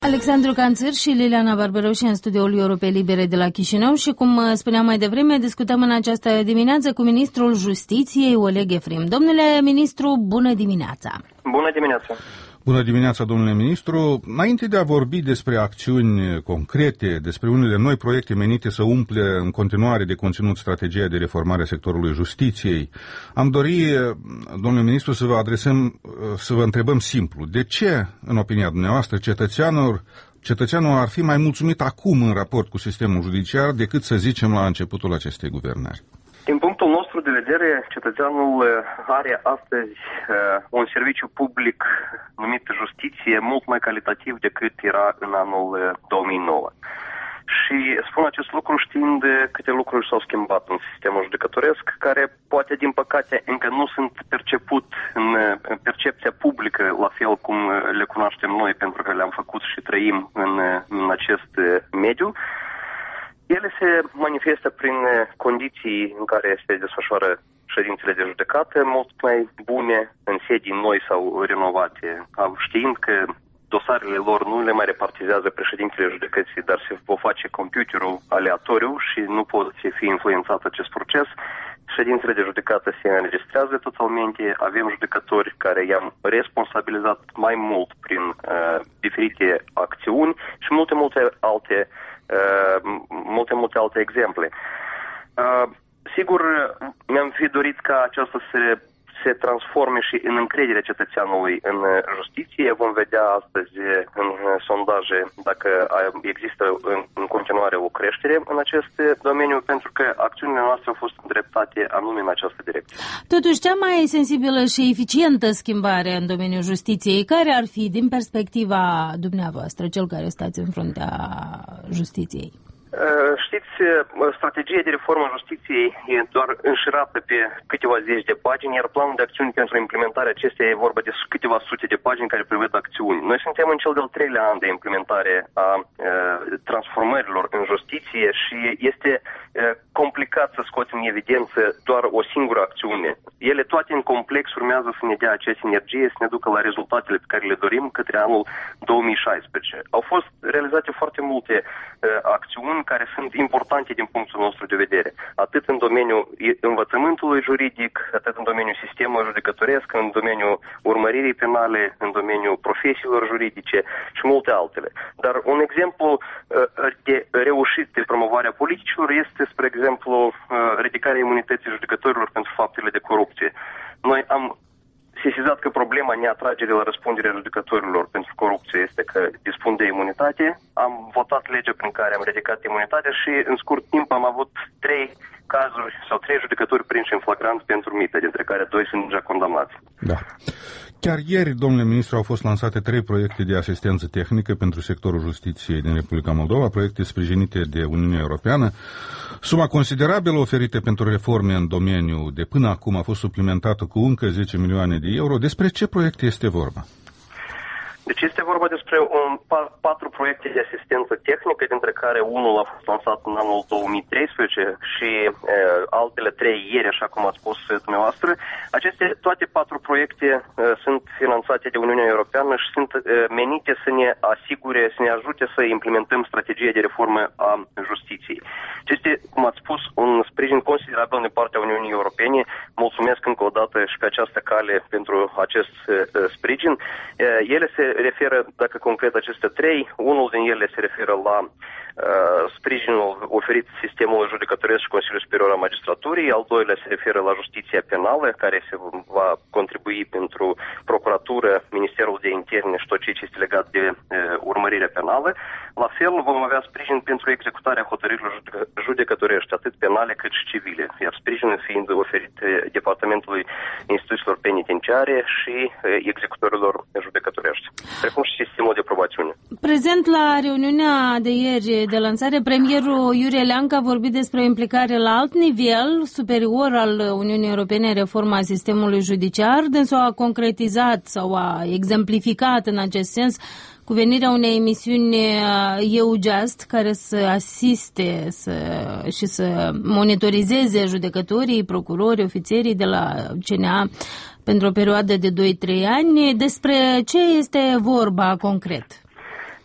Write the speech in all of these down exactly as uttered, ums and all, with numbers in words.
Alexandru Canțăr și Liliana Barbăroși în studioul Europei Libere de la Chișinău și, cum spuneam mai devreme, discutăm în această dimineață cu ministrul Justiției, Oleg Efrim. Domnule ministru, bună dimineața! Bună dimineața! Bună dimineața, domnule ministru! Înainte de a vorbi despre acțiuni concrete, despre unele noi proiecte menite să umple în continuare de conținut strategia de reformare a sectorului justiției, am dori, domnule ministru, să vă adresăm, să vă întrebăm simplu. De ce, în opinia dumneavoastră, cetățeanul, cetățeanul ar fi mai mulțumit acum în raport cu sistemul judiciar decât, să zicem, la începutul acestei guvernări? Din punctul nostru de vedere, cetățeanul are astăzi uh, un serviciu public numit justiție mult mai calitativ decât era în anul două mii nouă. Și spun acest lucru știind câte lucruri s-au schimbat în sistemul judecătoresc, care poate, din păcate, încă nu sunt perceput în percepția publică la fel cum le cunoaștem noi, pentru că le-am făcut și trăim în, în acest mediu. Ele se manifestă prin condiții în care se desfășoară ședințele de judecată mult mai bune, în sedii noi sau renovate, știind că dosarele lor nu le mai repartizează președintele judecății, dar se va face computerul aleatoriu și nu poate fi influențat acest proces. Ședințele de judecată se înregistrează totalmente, avem judecători care i-am responsabilizat mai mult prin uh, diferite acțiuni și multe, multe alte Uh, multe, multe alte exemple. Uh, sigur, mi-am fi dorit ca aceasta să se transforme și în încrederea cetățeanului în justiție. Vom vedea astăzi în sondaje dacă există în, în continuare o creștere în acest domeniu, pentru că acțiunile noastre au fost îndreptate anume în această direcție. Totuși, cea mai sensibilă și eficientă schimbare în domeniul justiției, care ar fi din perspectiva dumneavoastră, cel care stați în fruntea justiției? Știți, strategia de reformă a justiției e doar înșirată pe câteva zeci de pagini, iar planul de acțiuni pentru implementarea acesteia e vorba de câteva sute de pagini care prevăd acțiuni. Noi suntem în cel de-al treilea an de implementare a e, transformărilor în justiție și este e, complicat să scoatem în evidență doar o singură acțiune. Ele toate în complex urmează să ne dea acea sinergie, să ne ducă la rezultatele pe care le dorim către anul două mii șaisprezece. Au fost realizate foarte multe e, acțiuni care sunt importante din punctul nostru de vedere, atât în domeniul învățământului juridic, atât în domeniul sistemului judecătoresc, în domeniul urmăririi penale, în domeniul profesiilor juridice și multe altele. Dar un exemplu de reușit de promovarea politicilor este, spre exemplu, ridicarea imunității judecătorilor pentru faptele de corupție. Noi am sesizat că problema neatragerii la răspunderea judecătorilor pentru corupție este că dispun de imunitate. Am votat legea prin care am ridicat imunitatea și în scurt timp am avut trei cazuri sau trei judecători prinși în flagrant pentru mită, dintre care doi sunt deja condamnați. Da. Chiar ieri, domnule ministru, au fost lansate trei proiecte de asistență tehnică pentru sectorul justiției din Republica Moldova, proiecte sprijinite de Uniunea Europeană. Suma considerabilă oferită pentru reforme în domeniu de până acum a fost suplimentată cu încă zece milioane de euro. Despre ce proiecte este vorba? Deci este vorba despre un, patru proiecte de asistență tehnică, dintre care unul a fost lansat în anul două mii treisprezece și e, altele trei ieri, așa cum ați spus dumneavoastră. Aceste toate patru proiecte e, sunt finanțate de Uniunea Europeană și sunt e, menite să ne asigure, să ne ajute să implementăm strategia de reformă a justiției. Este, cum ați spus, un sprijin considerabil din partea Uniunii Europene. Mulțumesc încă o dată și pe această cale pentru acest e, sprijin. E, ele se referă, dacă concret, aceste trei. Unul din ele se referă la uh, sprijinul oferit sistemului judecătoresc și Consiliul Superior al Magistraturii. Al doilea se referă la justiția penală, care se va contribui pentru procuratură, Ministerul de Interne și tot ce este legat de uh, urmărire penală. La fel, vom avea sprijin pentru executarea hotărârilor judecătorești, atât penale cât și civile, iar sprijinul fiind oferit Departamentului Instituțiilor Penitenciare și uh, executorilor judecătorești, precum și sistemul de probațiune. Prezent la reuniunea de ieri de lansare, premierul Iurie Leancă a vorbit despre o implicare la alt nivel, superior al Uniunii Europene în reforma sistemului judiciar. Dânsul a concretizat sau a exemplificat în acest sens cu venirea unei emisiuni EUJUST care să asiste să, și să monitorizeze judecătorii, procurorii, ofițerii de la C N A pentru o perioadă de doi trei ani. Despre ce este vorba concret?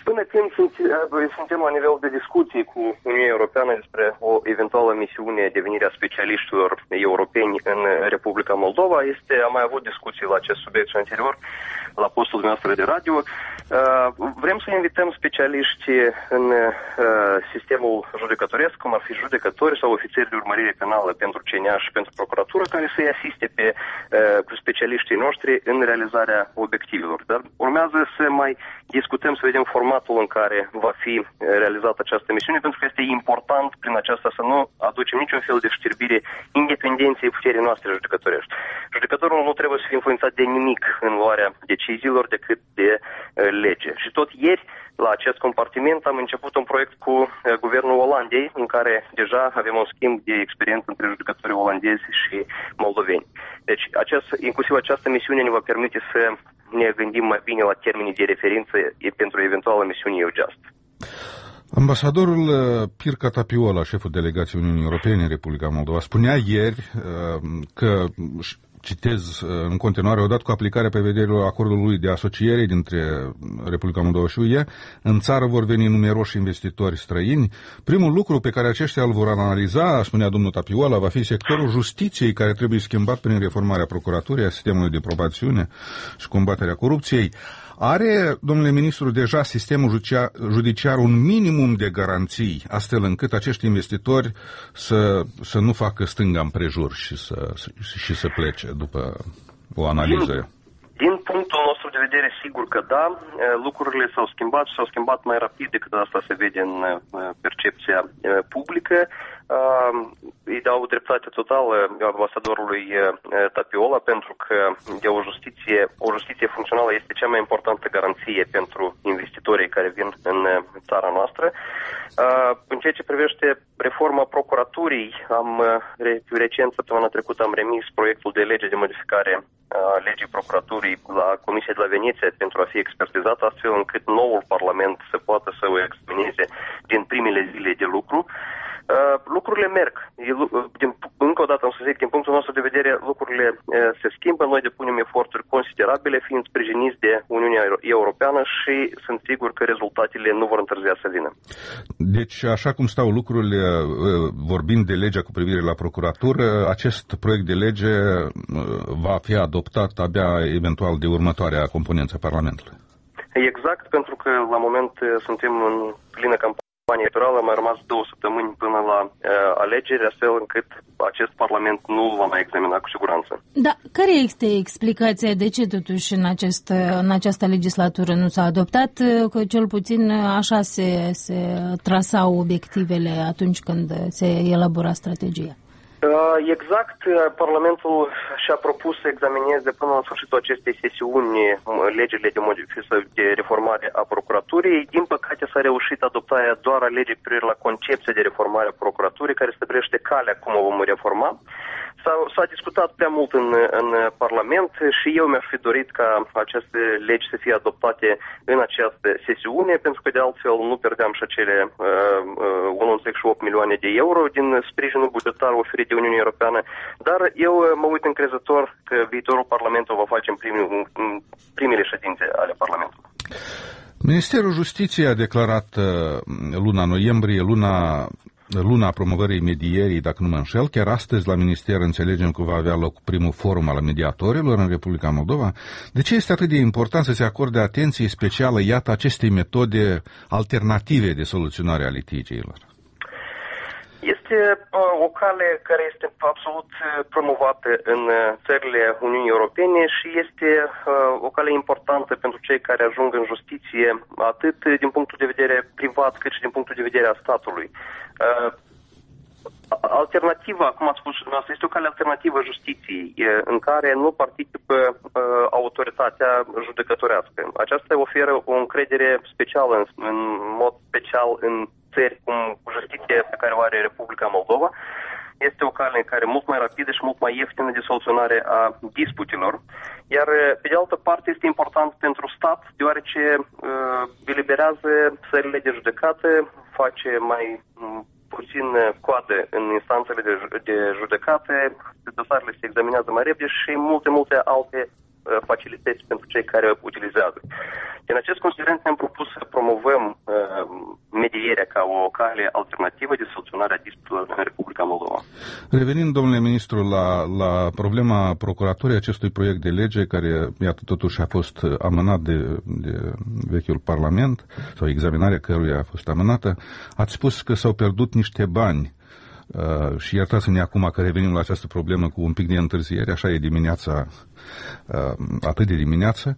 Până când suntem la nivel de discuții cu Uniunea Europeană despre o eventuală misiune de venire a specialiștilor europeni în Republica Moldova, este, am mai avut discuții la acest subiect și anterior, la postul dumneavoastră de radio. Vrem să invităm specialiști în sistemul judecătoresc, cum ar fi judecători sau ofițeri de urmărire penală pentru C N A și pentru procuratură, care să-i asiste pe specialiștii noștri în realizarea obiectivelor. Dar urmează să mai discutăm, să vedem formatul în care va fi realizată această misiune, pentru că este important prin aceasta să nu aducem niciun fel de știrbire independenței puterii noastre judecătorești. Judecătorul nu trebuie să fie influențat de nimic în luarea deciziilor decât de lege. Și tot ieri, la acest compartiment, am început un proiect cu guvernul Olandei, în care deja avem un schimb de experiență între judecătorii olandezi și moldoveni. Deci, acest, inclusiv această misiune ne va permite să ne gândim mai bine la termenii de referință pentru eventuală misiune EUJUST. Ambasadorul Pirca Tapiola, șeful delegației Uniunii Europene în Republica Moldova, spunea ieri că, citez în continuare, odată cu aplicarea prevederilor acordului de asociere dintre Republica Moldova și U E, în țară vor veni numeroși investitori străini. Primul lucru pe care aceștia îl vor analiza, spunea domnul Tapiola, va fi sectorul justiției, care trebuie schimbat prin reformarea procuraturii, a sistemului de probațiune și combaterea corupției. Are, domnule ministru, deja sistemul judiciar un minimum de garanții, astfel încât acești investitori să, să nu facă stânga împrejur și să, și să plece după o analiză? Din, din punctul nostru de vedere, sigur că da, lucrurile s-au schimbat și s-au schimbat mai rapid decât asta se vede în percepția publică. Îi dau dreptate totală ambasadorului Tapiola, pentru că de o justiție, o justiție funcțională este cea mai importantă garanție pentru investitorii care vin în țara noastră. În ceea ce privește reforma procuraturii, am recent, săptămâna trecută, am remis proiectul de lege de modificare a legii procuraturii la Comisia de la Veneția pentru a fi expertizat, astfel încât noul Parlament să poată să o examineze din primele zile de lucru. Uh, lucrurile merg. Din, încă o dată am să zic, din punctul nostru de vedere, lucrurile uh, se schimbă. Noi depunem eforturi considerabile, fiind sprijiniți de Uniunea Europeană, și sunt sigur că rezultatele nu vor întârzia să vină. Deci, așa cum stau lucrurile, uh, vorbind de legea cu privire la procuratură, acest proiect de lege uh, va fi adoptat abia eventual de următoarea componență a Parlamentului. Exact, pentru că la moment uh, suntem în plină campanie electorală, a mai rămas două săptămâni până la uh, alegeri, astfel încât acest Parlament nu va mai examina cu siguranță. Da, care este explicația de ce totuși în, acest, în această legislatură nu s-a adoptat, că cel puțin așa se, se trasau obiectivele atunci când se elabora strategia? Exact, Parlamentul și-a propus să examineze până la sfârșitul acestei sesiuni legile de, de reformare a procuraturii. Din păcate s-a reușit adoptarea doar a legii privire la concepția de reformare a procuraturii, care stabilește calea cum o vom reforma. S-a, s-a discutat prea mult în, în Parlament și eu mi-aș fi dorit ca aceste legi să fie adoptate în această sesiune, pentru că de altfel nu pierdeam și acele uh, uh, unu virgulă opt milioane de euro din sprijinul bugetar oferit de Uniunea Europeană, dar eu mă uit încrezător că viitorul Parlamentului va face în, primul, în primele ședințe ale Parlamentului. Ministerul Justiției a declarat luna noiembrie, luna luna promovării medierii, dacă nu mă înșel. Chiar astăzi la minister înțelegem că va avea loc primul forum al mediatorilor în Republica Moldova. De ce este atât de important să se acorde atenție specială, iată, acestei metode alternative de soluționare a litigiilor? Este uh, o cale care este absolut promovată în țările Uniunii Europene și este uh, o cale importantă pentru cei care ajung în justiție, atât din punctul de vedere privat, cât și din punctul de vedere a statului. Uh, Alternativa, cum ați spus și dumneavoastră, este o cale alternativă justiției, în care nu participă uh, autoritatea judecătorească. Aceasta oferă o încredere specială, în, în mod special în țări cum justiția pe care o are Republica Moldova. Este o cale în care mult mai rapidă și mult mai ieftină de soluționare a disputelor. Iar, pe de altă parte, este important pentru stat, deoarece uh, eliberează țările de judecată, face mai um, puțin coadă în instanțele de, de judecate, dosarele se examinează mai repede și multe, multe alte facilități pentru cei care utilizează. Din acest considerent ne-am propus să promovăm medierea ca o cale alternativă de soluționare a disputelor în Republica Moldova. Revenind, domnule ministru, la, la problema procuraturii acestui proiect de lege, care, iată, totuși a fost amânat de, de vechiul Parlament, sau examinarea căruia a fost amânată, ați spus că s-au pierdut niște bani. Uh, și iertați-ne acum că revenim la această problemă cu un pic de întârziere, așa e dimineața, uh, atât de dimineață.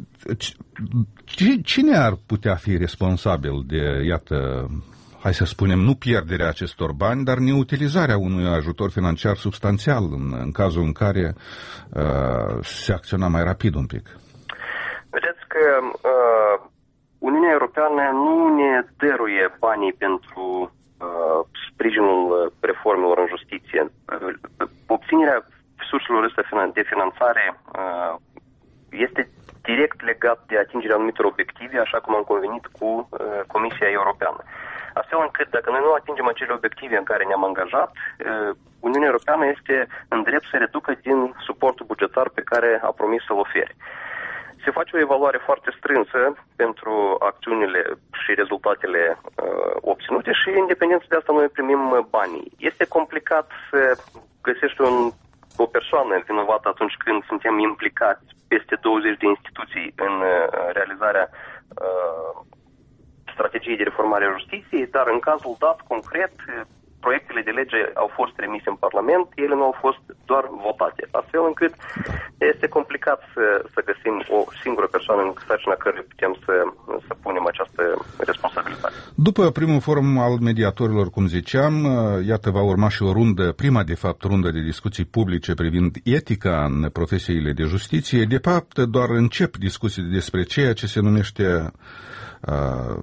Cine ar putea fi responsabil de, iată, hai să spunem, nu pierderea acestor bani, dar neutilizarea unui ajutor financiar substanțial în, în cazul în care uh, se acționa mai rapid un pic? Vedeți că uh, Uniunea Europeană nu ne dăruie banii pentru sprijinul reformelor în justiție. Obținerea surselor astea de finanțare este direct legat de atingerea anumitor obiective, așa cum am convenit cu Comisia Europeană. Astfel încât, dacă noi nu atingem acele obiective în care ne-am angajat, Uniunea Europeană este în drept să reducă din suportul bugetar pe care a promis să-l ofere. Se face o evaluare foarte strânsă pentru acțiunile și rezultatele uh, obținute și, independent de asta, noi primim banii. Este complicat să găsești un, o persoană vinovată atunci când suntem implicați peste douăzeci de instituții în uh, realizarea uh, strategiei de reformare a justiției, dar în cazul dat, concret, proiectele de lege au fost trimise în Parlament, ele nu au fost doar votate, astfel încât este complicat să, să găsim o singură persoană în sarcina căruia putem să, să punem această responsabilitate. După primul forum al mediatorilor, cum ziceam, iată, va urma și o rundă, prima de fapt rundă de discuții publice privind etica în profesiile de justiție. De fapt, doar încep discuții despre ceea ce se numește uh,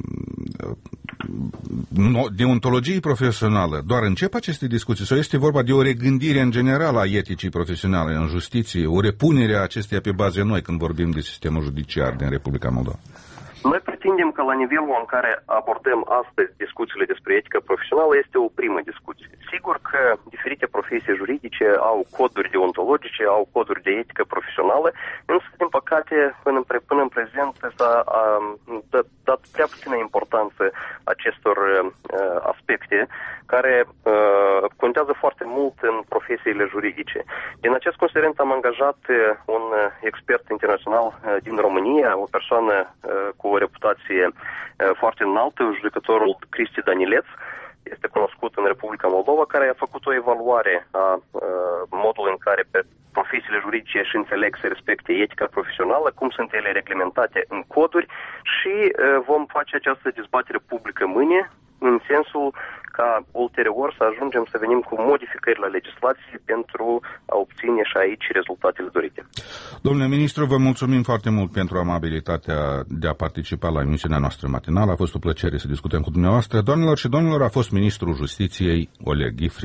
deontologie profesională. Doar încep aceste discuții sau este vorba de o regândire în general a eticii profesionale în justiție, o repunere a acesteia pe baze noi când vorbim de sistemul judiciar din Republica Moldova? Noi pretindem că la nivelul în care abordăm astăzi discuțiile despre etică profesională este o primă discuție. Sigur că diferite profesii juridice au coduri deontologice, au coduri de etică profesională, însă, din păcate, până în, pre, până în prezent s-a dat, dat prea puțină importanță acestor uh, aspecte care uh, contează foarte mult în profesiile juridice. Din acest considerent am angajat uh, un expert internațional uh, din România, o persoană uh, cu o reputație uh, foarte înaltă, judecătorul Cristi Danileț, este cunoscut în Republica Moldova, care a făcut o evaluare a uh, modului în care pe profesiile juridice își înțeleg să respecte etica profesională, cum sunt ele reglementate în coduri și uh, vom face această dezbatere publică mâine, în sensul ca ulterior să ajungem să venim cu modificări la legislație pentru a obține și aici rezultatele dorite. Domnule ministru, vă mulțumim foarte mult pentru amabilitatea de a participa la emisiunea noastră matinală. A fost o plăcere să discutăm cu dumneavoastră. Doamnelor și domnilor, a fost ministrul Justiției Oleg Ghifri.